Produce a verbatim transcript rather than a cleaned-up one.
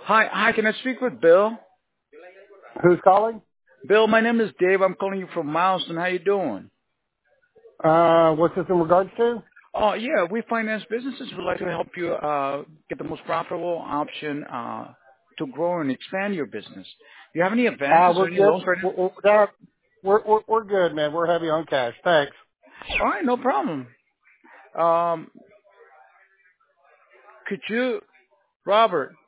Hi, hi. Can I speak with Bill? Who's calling? Bill, my name is Dave. I'm calling you from Milestone. How you doing? Uh, what's this in regards to? Oh, yeah. We finance businesses. We'd like to help you uh, get the most profitable option uh, to grow and expand your business. Do you have any Uh, advances or we're any good. loans right We're, we're, that- we're, we're, we're good, man. We're heavy on cash. Thanks. now? All right, no problem. Um, could you, Robert?